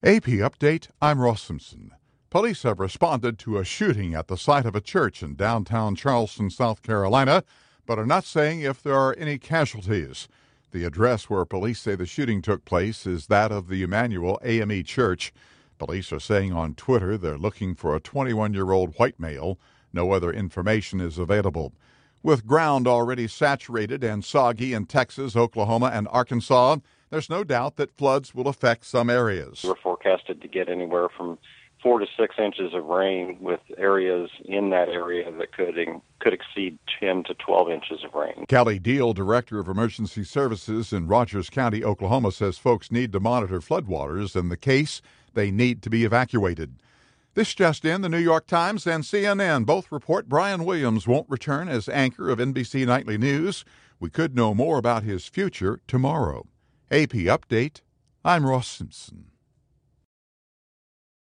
AP Update, I'm Ross Simpson. Police have responded to a shooting at the site of a church in downtown Charleston, South Carolina, but are not saying if there are any casualties. The address where police say the shooting took place is that of the Emmanuel AME Church. Police are saying on Twitter they're looking for a 21-year-old white male. No other information is available. With ground already saturated and soggy in Texas, Oklahoma, and Arkansas, there's no doubt that floods will affect some areas. We're forecasted to get anywhere from 4 to 6 inches of rain, with areas in that area that could exceed 10 to 12 inches of rain. Kelly Deal, Director of Emergency Services in Rogers County, Oklahoma, says folks need to monitor floodwaters. In the case, they need to be evacuated. This just in, the New York Times and CNN both report Brian Williams won't return as anchor of NBC Nightly News. We could know more about his future tomorrow. AP Update, I'm Ross Simpson.